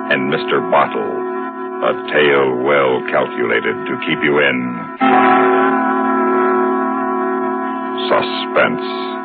and Mr. Bottle, a tale well calculated to keep you in suspense.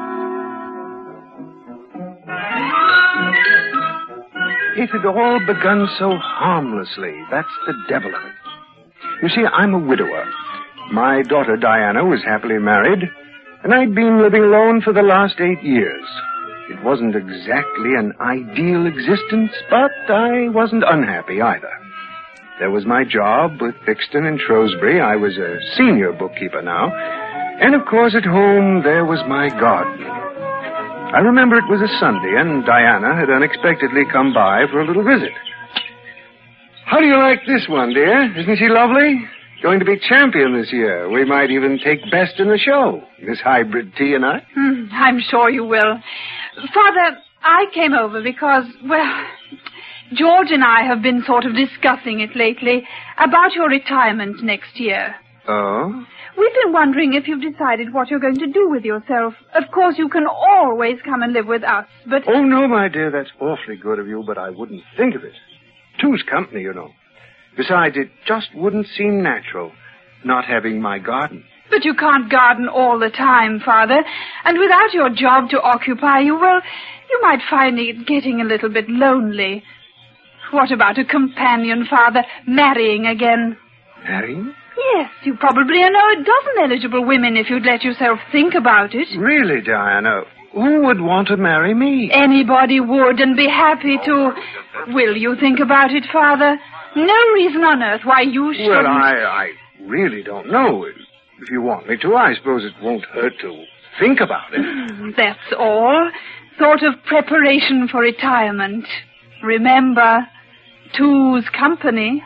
It had all begun so harmlessly. That's the devil of it. You see, I'm a widower. My daughter Diana was happily married, and I'd been living alone for the last 8 years. It wasn't exactly an ideal existence, but I wasn't unhappy either. There was my job with Fixton and Shrewsbury. I was a senior bookkeeper now. And, of course, at home, there was my garden. I remember it was a Sunday, and Diana had unexpectedly come by for a little visit. How do you like this one, dear? Isn't she lovely? Going to be champion this year. We might even take best in the show, this hybrid tea and I. I'm sure you will. Father, I came over because, well, George and I have been sort of discussing it lately about your retirement next year. Oh? We've been wondering if you've decided what you're going to do with yourself. Of course, you can always come and live with us, but... Oh, no, my dear, that's awfully good of you, but I wouldn't think of it. Two's company, you know. Besides, it just wouldn't seem natural, not having my garden. But you can't garden all the time, Father. And without your job to occupy you, well, you might find it getting a little bit lonely. What about a companion, Father? Marrying again. Marrying? Yes, you probably know a dozen eligible women if you'd let yourself think about it. Really, Diana? Who would want to marry me? Anybody would and be happy to. Will you think about it, Father? No reason on earth why you shouldn't. Well, I really don't know. If you want me to, I suppose it won't hurt to think about it. That's all. Sort of preparation for retirement. Remember, two's company.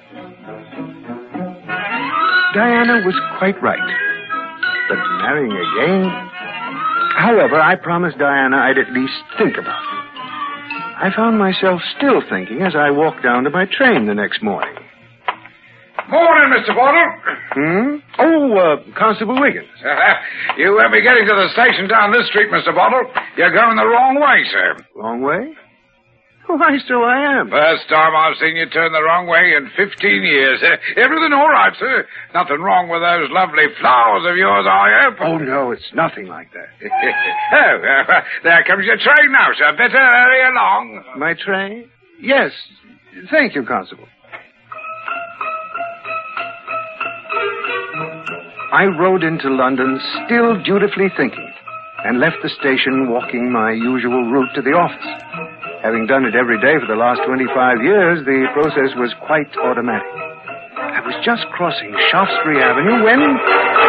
Diana was quite right. But marrying again... However, I promised Diana I'd at least think about it. I found myself still thinking as I walked down to my train the next morning. Morning, Mr. Bottle. Oh, Constable Wiggins. You won't be getting to the station down this street, Mr. Bottle. You're going the wrong way, sir. Wrong way? Why, so I am. First time I've seen you turn the wrong way in 15 years. Everything all right, sir? Nothing wrong with those lovely flowers of yours, I hope? Oh, no, it's nothing like that. There comes your train now, sir. Better hurry along. My train? Yes. Thank you, Constable. I rode into London still dutifully thinking and left the station walking my usual route to the office. Having done it every day for the last 25 years, the process was quite automatic. I was just crossing Shaftesbury Avenue when... Look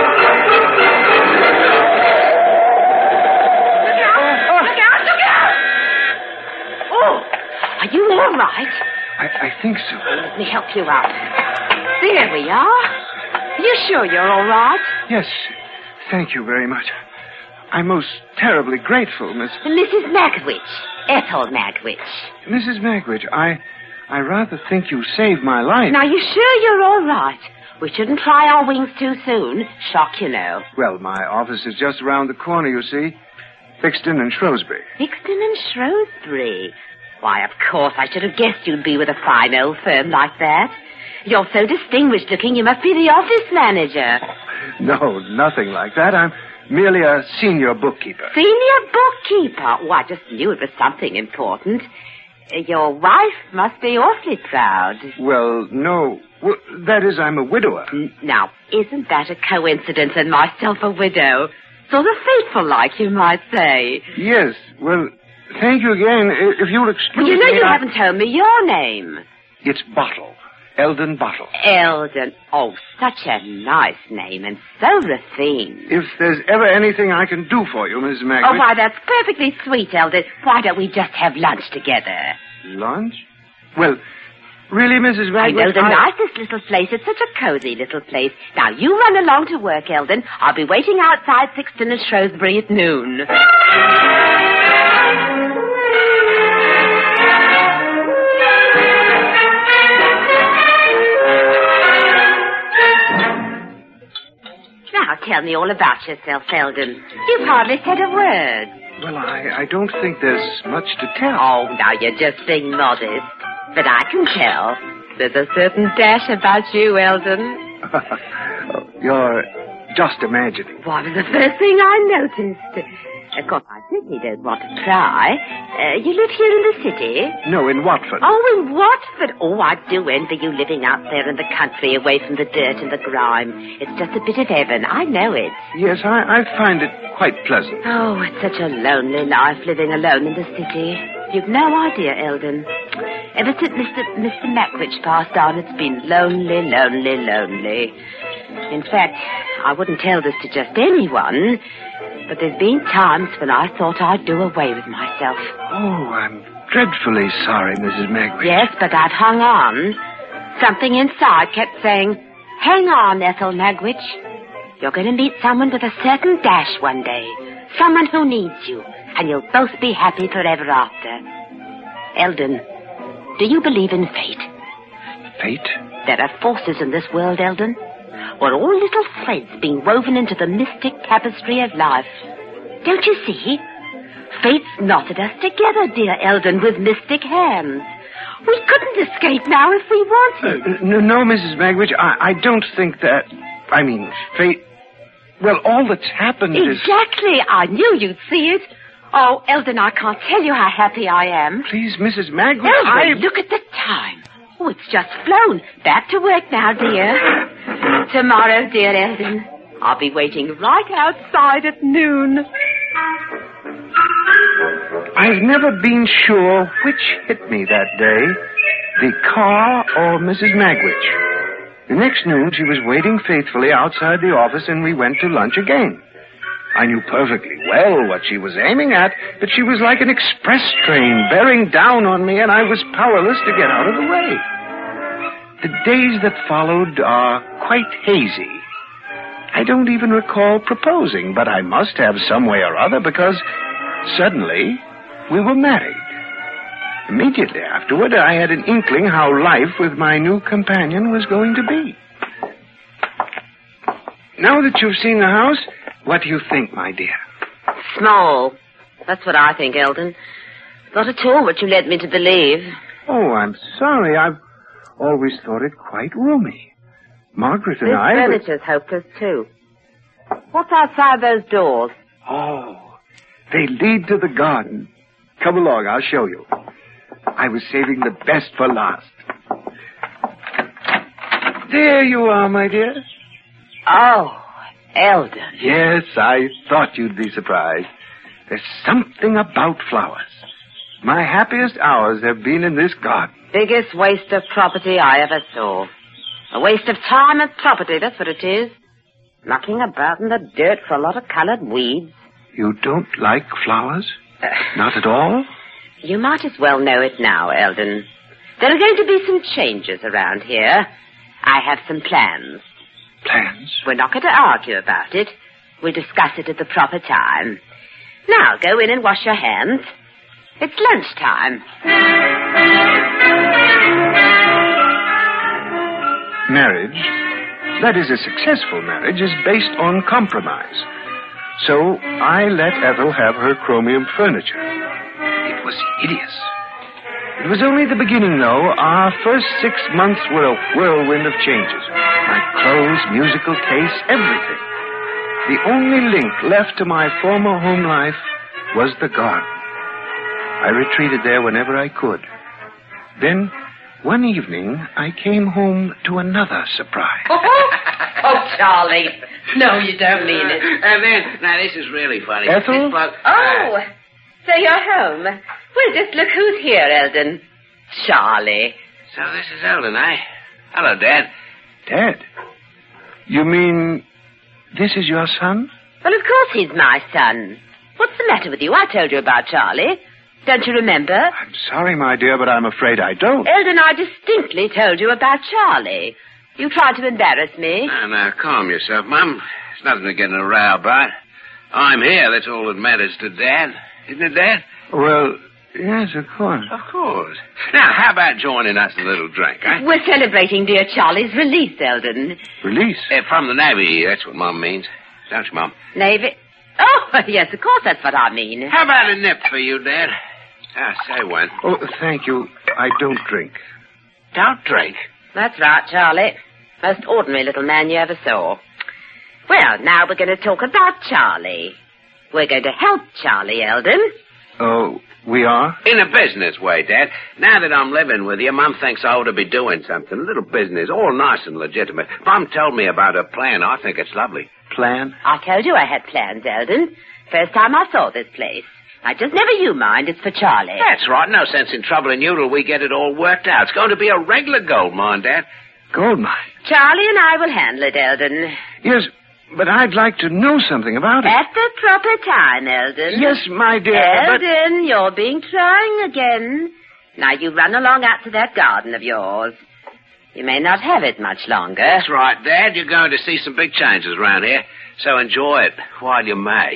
out! Oh, are you all right? I think so. Let me help you out. There we are. Are you sure you're all right? Yes, thank you very much. I'm most terribly grateful, Miss... Mrs. Magwitch. Ethel Magwitch. Mrs. Magwitch, I rather think you saved my life. Now, you sure you're all right? We shouldn't try our wings too soon. Shock, you know. Well, my office is just around the corner, you see. Fixton and Shrewsbury. Fixton and Shrewsbury? Why, of course, I should have guessed you'd be with a fine old firm like that. You're so distinguished looking, you must be the office manager. No, nothing like that. I'm merely a senior bookkeeper. Senior bookkeeper? Oh, I just knew it was something important. Your wife must be awfully proud. Well, no. Well, that is, I'm a widower. Now, isn't that a coincidence and myself a widow? Sort of fateful-like, you might say. Yes. Well, thank you again. If you'll excuse me... Well, you know you haven't told me your name. It's Bottle. Eldon Bottle. Eldon. Oh, such a nice name and so refined. If there's ever anything I can do for you, Mrs. Magwitch... Oh, why, that's perfectly sweet, Eldon. Why don't we just have lunch together? Lunch? Well, really, Mrs. Magwitch... I know the nicest little place. It's such a cozy little place. Now, you run along to work, Eldon. I'll be waiting outside Sixton and Shrewsbury at noon. Now, tell me all about yourself, Eldon. You've hardly said a word. Well, I don't think there's much to tell. Oh, now you're just being modest. But I can tell. There's a certain dash about you, Eldon. You're just imagining. What was the first thing I noticed? Of course, I certainly don't want to pry. You live here in the city? No, in Watford. Oh, in Watford. Oh, I do envy you living out there in the country, away from the dirt and the grime. It's just a bit of heaven. I know it. Yes, I find it quite pleasant. Oh, it's such a lonely life living alone in the city. You've no idea, Eldon. Ever since Mr. Mackwich passed on, it's been lonely, lonely, lonely. In fact, I wouldn't tell this to just anyone, but there's been times when I thought I'd do away with myself. Oh, I'm dreadfully sorry, Mrs. Magwitch. Yes, but I'd hung on. Something inside kept saying, hang on, Ethel Magwitch. You're going to meet someone with a certain dash one day. Someone who needs you, and you'll both be happy forever after. Eldon, do you believe in fate? Fate? There are forces in this world, Eldon. We're all little threads being woven into the mystic tapestry of life. Don't you see? Fate's knotted us together, dear Eldon, with mystic hands. We couldn't escape now if we wanted. No, Mrs. Magwitch, I don't think that... I mean, fate... Well, all that's happened is... Exactly. I knew you'd see it. Oh, Eldon, I can't tell you how happy I am. Please, Mrs. Magwitch, Eldon, look at the time. Oh, it's just flown. Back to work now, dear. Tomorrow, dear Eldon, I'll be waiting right outside at noon. I've never been sure which hit me that day, the car or Mrs. Magwitch. The next noon, she was waiting faithfully outside the office, and we went to lunch again. I knew perfectly well what she was aiming at, but she was like an express train bearing down on me, and I was powerless to get out of the way. The days that followed are quite hazy. I don't even recall proposing, but I must have some way or other, because suddenly we were married. Immediately afterward, I had an inkling how life with my new companion was going to be. Now that you've seen the house, what do you think, my dear? Small. That's what I think, Eldon. Not at all what you led me to believe. Oh, I'm sorry. I've always thought it quite roomy. Margaret and I... This furniture's hopeless, too. What's outside those doors? Oh, they lead to the garden. Come along, I'll show you. I was saving the best for last. There you are, my dear. Oh, Eldon. Yes, I thought you'd be surprised. There's something about flowers. My happiest hours have been in this garden. Biggest waste of property I ever saw. A waste of time and property, that's what it is. Knocking about in the dirt for a lot of colored weeds. You don't like flowers? Not at all? You might as well know it now, Eldon. There are going to be some changes around here. I have some plans. Plans? We're not going to argue about it. We'll discuss it at the proper time. Now, go in and wash your hands. It's lunchtime. Marriage, that is a successful marriage, is based on compromise. So I let Ethel have her chromium furniture. It was hideous. It was only the beginning, though. Our first 6 months were a whirlwind of changes. My clothes, musical taste, everything. The only link left to my former home life was the garden. I retreated there whenever I could. Then, one evening, I came home to another surprise. Oh, Charlie. No, you don't mean it. Now, this is really funny. Ethel? Oh, so you're home. Well, just look who's here, Eldon. Charlie. So this is Eldon, eh? Hello, Dad. Dad? You mean this is your son? Well, of course he's my son. What's the matter with you? I told you about Charlie. Don't you remember? I'm sorry, my dear, but I'm afraid I don't. Eldon, I distinctly told you about Charlie. You tried to embarrass me. Now, calm yourself, Mum. It's nothing to get in a row about. I'm here, that's all that matters to Dad. Isn't it, Dad? Well, yes, of course. Of course. Now, how about joining us in a little drink, eh? We're celebrating dear Charlie's release, Eldon. Release? From the Navy, that's what Mum means. Don't you, Mum? Navy? Oh, yes, of course that's what I mean. How about a nip for you, Dad? Say when. Oh, thank you. I don't drink. Don't drink? That's right, Charlie. Most ordinary little man you ever saw. Well, now we're going to talk about Charlie. We're going to help Charlie, Eldon. Oh, we are? In a business way, Dad. Now that I'm living with you, Mum thinks I ought to be doing something. A little business, all nice and legitimate. Mum told me about her plan. I think it's lovely. Plan? I told you I had plans, Eldon. First time I saw this place. I just never you mind. It's for Charlie. That's right. No sense in troubling you till we get it all worked out. It's going to be a regular gold mine, Dad. Gold mine? Charlie and I will handle it, Eldon. Yes, but I'd like to know something about it. At the proper time, Eldon. Yes, my dear, Eldon, you're being trying again. Now, you run along out to that garden of yours. You may not have it much longer. That's right, Dad. You're going to see some big changes around here. So enjoy it while you may.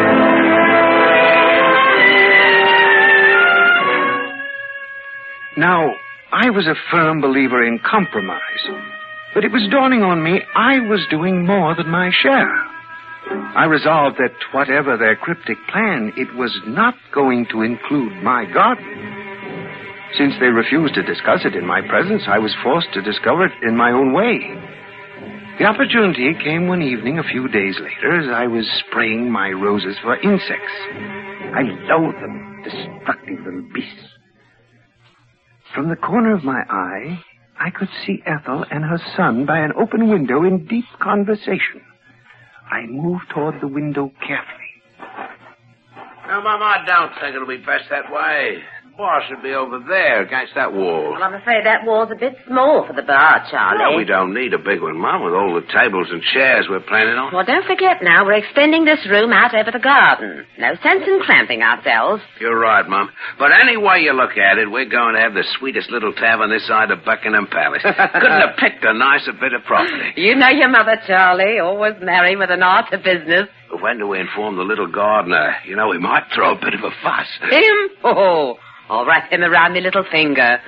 Now, I was a firm believer in compromise. But it was dawning on me I was doing more than my share. I resolved that whatever their cryptic plan, it was not going to include my garden. Since they refused to discuss it in my presence, I was forced to discover it in my own way. The opportunity came one evening a few days later as I was spraying my roses for insects. I loathe them, destructive little beasts. From the corner of my eye, I could see Ethel and her son by an open window in deep conversation. I moved toward the window carefully. No, Mum, I don't think it'll be best that way. The bar should be over there against that wall. Well, I'm afraid that wall's a bit small for the bar, Charlie. Well, we don't need a big one, Mum, with all the tables and chairs we're planning on. Well, don't forget now, we're extending this room out over the garden. No sense in cramping ourselves. You're right, Mum. But any way you look at it, we're going to have the sweetest little tavern this side of Buckingham Palace. Couldn't have picked a nicer bit of property. You know your mother, Charlie, always merry with an art of business. When do we inform the little gardener? You know, he might throw a bit of a fuss. Him? Oh, I'll wrap him around my little finger.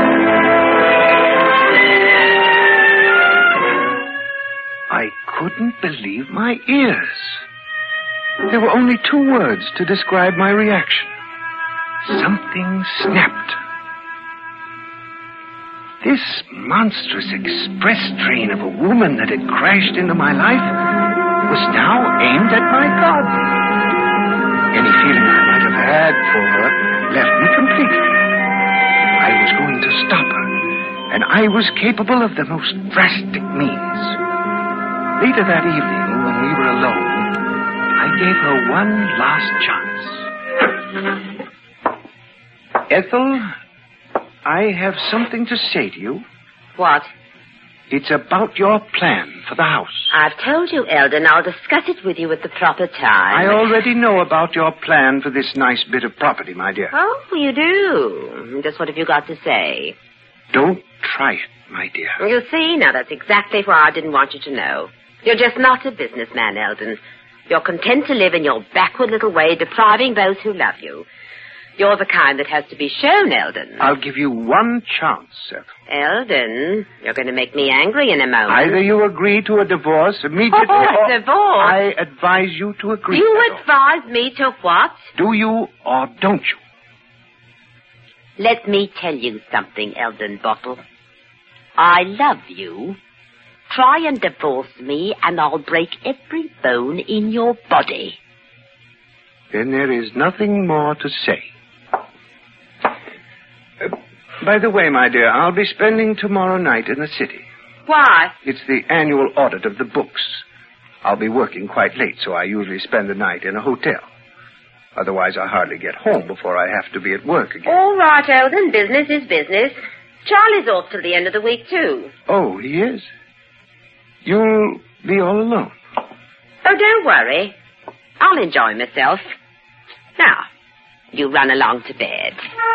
I couldn't believe my ears. There were only 2 words to describe my reaction. Something snapped. This monstrous express train of a woman that had crashed into my life was now aimed at my garden. Any feeling I might have had for her left me completely. I was going to stop her, and I was capable of the most drastic means. Later that evening, when we were alone, I gave her one last chance. Ethel, I have something to say to you. What? It's about your plan for the house. I've told you, Eldon, I'll discuss it with you at the proper time. I already know about your plan for this nice bit of property, my dear. Oh, you do? Just what have you got to say? Don't try it, my dear. You see, now that's exactly why I didn't want you to know. You're just not a businessman, Eldon. You're content to live in your backward little way, depriving those who love you. You're the kind that has to be shown, Eldon. I'll give you one chance, Ethel. Eldon, you're going to make me angry in a moment. Either you agree to a divorce immediately or... A divorce? I advise you to agree. You Ethel. advise me to what? Do you or don't you? Let me tell you something, Eldon Bottle. I love you. Try and divorce me, and I'll break every bone in your body. Then there is nothing more to say. By the way, my dear, I'll be spending tomorrow night in the city. Why? It's the annual audit of the books. I'll be working quite late, so I usually spend the night in a hotel. Otherwise, I hardly get home before I have to be at work again. All right, Eldon. Business is business. Charlie's off till the end of the week, too. Oh, he is? You'll be all alone? Oh, don't worry. I'll enjoy myself. Now, you run along to bed.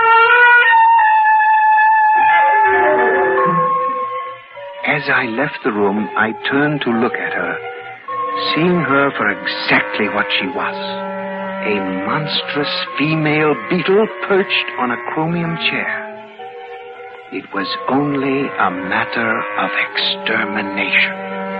As I left the room, I turned to look at her, seeing her for exactly what she was. A monstrous female beetle perched on a chromium chair. It was only a matter of extermination.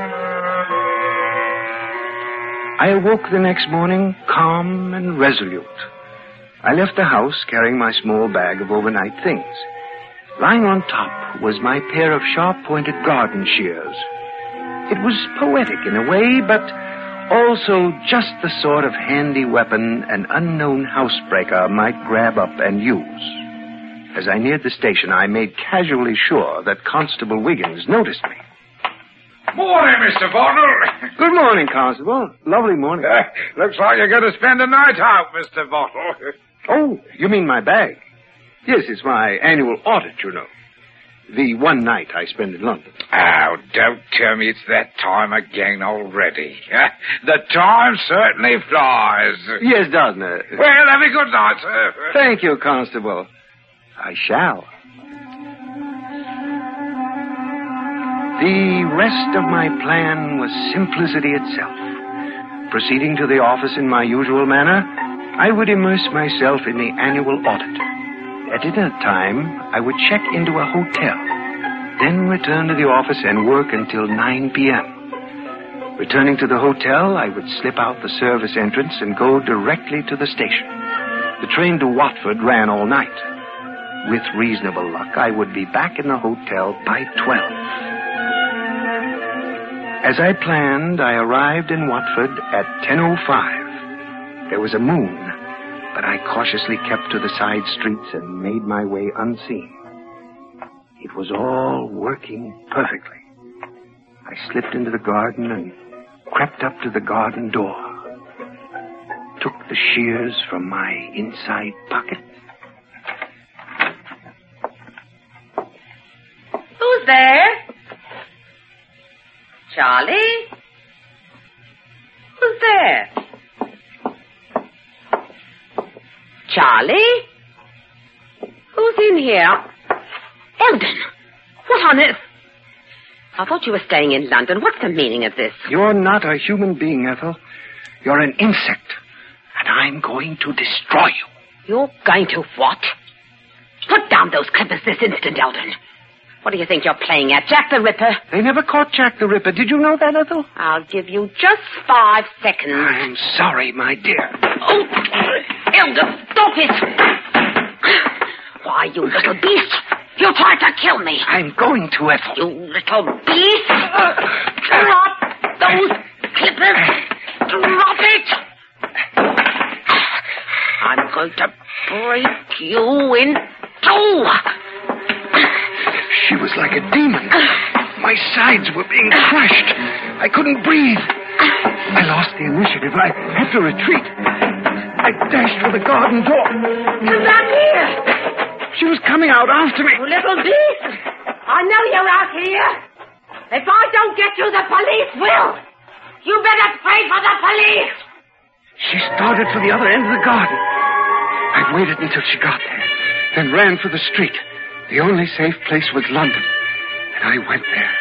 I awoke the next morning calm and resolute. I left the house carrying my small bag of overnight things. Lying on top was my pair of sharp-pointed garden shears. It was poetic in a way, but also just the sort of handy weapon an unknown housebreaker might grab up and use. As I neared the station, I made casually sure that Constable Wiggins noticed me. Morning, Mr. Bottle. Good morning, Constable. Lovely morning. Looks like you're going to spend a night out, Mr. Bottle. Oh, you mean my bag? Yes, it's my annual audit, you know. The one night I spend in London. Oh, don't tell me it's that time again already. The time certainly flies. Yes, doesn't it? Well, have a good night, sir. Thank you, Constable. I shall. The rest of my plan was simplicity itself. Proceeding to the office in my usual manner, I would immerse myself in the annual audit. At dinner time, I would check into a hotel, then return to the office and work until 9 p.m. Returning to the hotel, I would slip out the service entrance and go directly to the station. The train to Watford ran all night. With reasonable luck, I would be back in the hotel by 12. As I planned, I arrived in Watford at 10:05. There was a moon, but I cautiously kept to the side streets and made my way unseen. It was all working perfectly. I slipped into the garden and crept up to the garden door. Took the shears from my inside pocket. Who's there? Charlie? Who's there? Charlie? Who's in here? Eldon! What on earth? I thought you were staying in London. What's the meaning of this? You're not a human being, Ethel. You're an insect. And I'm going to destroy you. You're going to what? Put down those clippers this instant, Eldon. What do you think you're playing at, Jack the Ripper? They never caught Jack the Ripper. Did you know that, Ethel? I'll give you just 5 seconds. I'm sorry, my dear. Oh, Eldon, stop it! Why, you little beast! You tried to kill me! I'm going to, Ethel. You little beast! Drop those clippers! Drop it! I'm going to break you in 2! She was like a demon. My sides were being crushed. I couldn't breathe. I lost the initiative. I had to retreat. I dashed for the garden door. Come back here! She was coming out after me. You little beast! I know you're out here. If I don't get you, the police will. You better pray for the police. She started for the other end of the garden. I waited until she got there, then ran for the street. The only safe place was London, and I went there.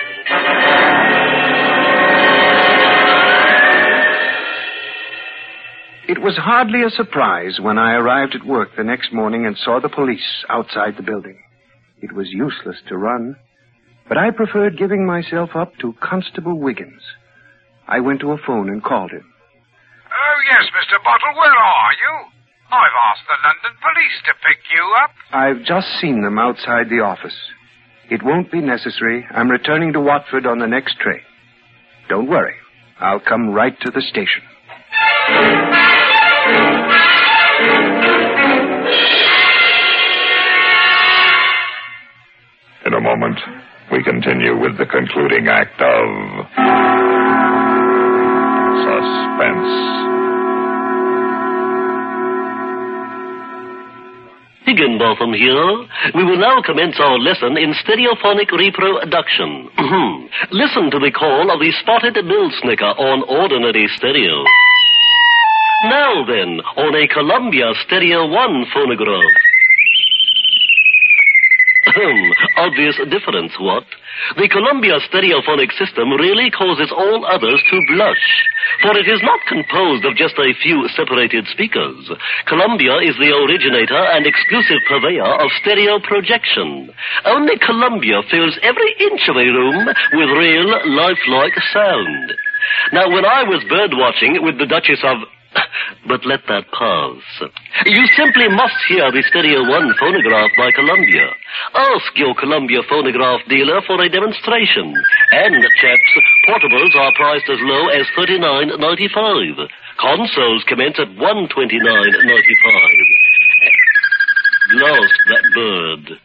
It was hardly a surprise when I arrived at work the next morning and saw the police outside the building. It was useless to run, but I preferred giving myself up to Constable Wiggins. I went to a phone and called him. Oh, yes, Mr. Bottle, where are you? I've asked the London police to pick you up. I've just seen them outside the office. It won't be necessary. I'm returning to Watford on the next train. Don't worry. I'll come right to the station. In a moment, we continue with the concluding act of Suspense. Higginbotham here. We will now commence our lesson in stereophonic reproduction. Listen to the call of the spotted millsnicker on ordinary stereo. Now then, on a Columbia Stereo 1 phonograph. Obvious difference, what? The Columbia stereophonic system really causes all others to blush, for it is not composed of just a few separated speakers. Columbia is the originator and exclusive purveyor of stereo projection. Only Columbia fills every inch of a room with real, lifelike sound. Now, when I was bird watching with the Duchess of But let that pass. You simply must hear the Stereo 1 phonograph by Columbia. Ask your Columbia phonograph dealer for a demonstration. And, chaps, portables are priced as low as $39.95. Consoles commence at $129.95. Lost that bird.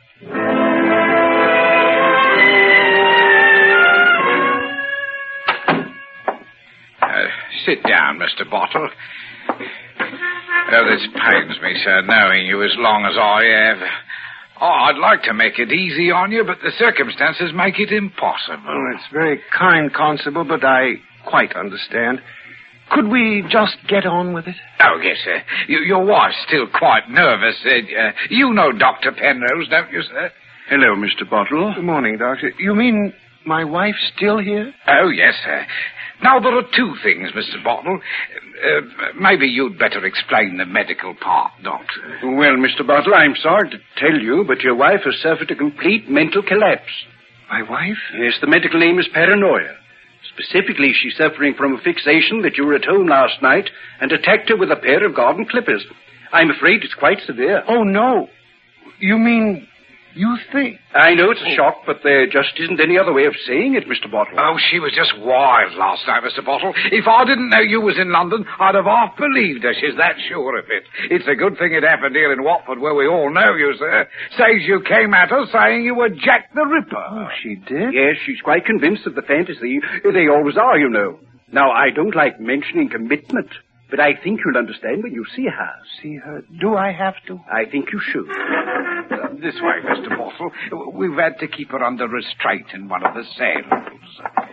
Sit down, Mr. Bottle. Oh, this pains me, sir, knowing you as long as I have. Oh, I'd like to make it easy on you, but the circumstances make it impossible. Oh, it's very kind, Constable, but I quite understand. Could we just get on with it? Oh, yes, sir. Your wife's still quite nervous. You know Dr. Penrose, don't you, sir? Hello, Mr. Bottle. Good morning, Doctor. You mean my wife's still here? Oh, yes, sir. Now, there are two things, Mr. Bottle. Maybe you'd better explain the medical part, Doctor. Well, Mr. Bottle, I'm sorry to tell you, but your wife has suffered a complete mental collapse. My wife? Yes, the medical name is paranoia. Specifically, she's suffering from a fixation that you were at home last night and attacked her with a pair of garden clippers. I'm afraid it's quite severe. Oh, no. You mean... You think? I know it's a shock, but there just isn't any other way of saying it, Mr. Bottle. Oh, she was just wild last night, Mr. Bottle. If I didn't know you was in London, I'd have half believed her. She's that sure of it. It's a good thing it happened here in Watford, where we all know you, sir. Says you came at her saying you were Jack the Ripper. Oh, she did? Yes, she's quite convinced of the fantasy. They always are, you know. Now, I don't like mentioning commitment, but I think you'll understand when you see her. See her? Do I have to? I think you should. This way, Mr. Bottle. We've had to keep her under restraint in one of the cells.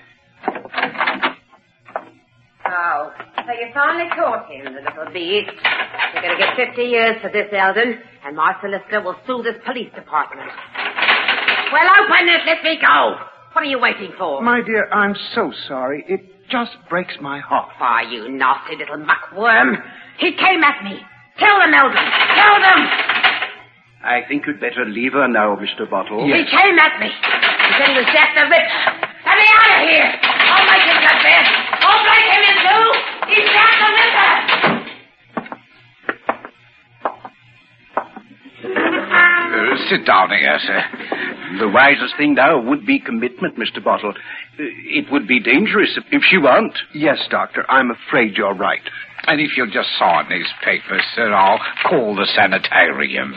Oh, so you finally caught him, the little beast. You're going to get 50 years for this, Eldon, and my solicitor will sue this police department. Well, open it. Let me go. What are you waiting for? My dear, I'm so sorry. It just breaks my heart. Why, you nasty little muckworm. He came at me. Tell them, Eldon. Tell them. I think you'd better leave her now, Mr. Bottle. Yes. He came at me. He said he was Jack the Ripper. Let me out of here. I'll make him confess. I'll break him in two. He's Jack the Ripper. Sit down here, sir. The wisest thing now would be commitment, Mr. Bottle. It would be dangerous if she won't. Yes, Doctor, I'm afraid you're right. And if you'll just sign these papers, sir, I'll call the sanitarium.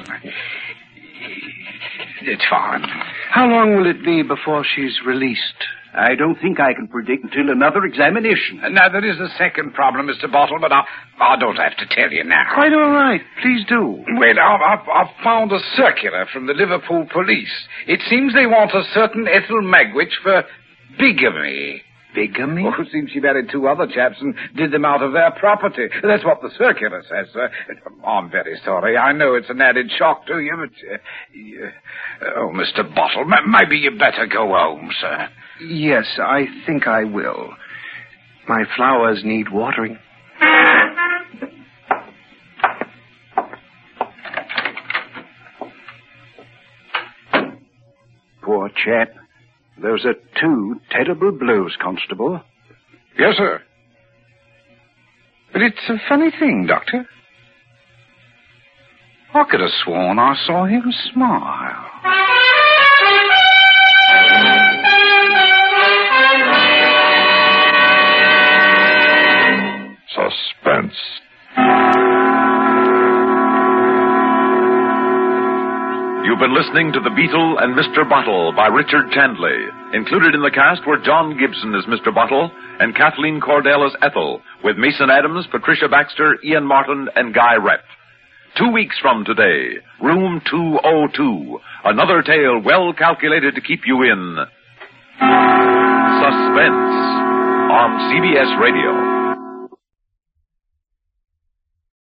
It's fine. How long will it be before she's released? I don't think I can predict until another examination. Now, there is a second problem, Mr. Bottle, but I don't have to tell you now. Quite all right. Please do. Well, I've found a circular from the Liverpool police. It seems they want a certain Ethel Magwitch for bigamy. Bigamy? Oh, it seems she married two other chaps and did them out of their property. That's what the circular says, sir. I'm very sorry. I know it's an added shock to you, but... oh, Mr. Bottle, maybe you better go home, sir. Yes, I think I will. My flowers need watering. Poor chap. Those are two terrible blows, Constable. Yes, sir. But it's a funny thing, Doctor. I could have sworn I saw him smile. Suspense. You've been listening to The Beetle and Mr. Bottle by Richard Chandley. Included in the cast were John Gibson as Mr. Bottle and Kathleen Cordell as Ethel, with Mason Adams, Patricia Baxter, Ian Martin, and Guy Rep. 2 weeks from today, Room 202, another tale well calculated to keep you in suspense on CBS Radio.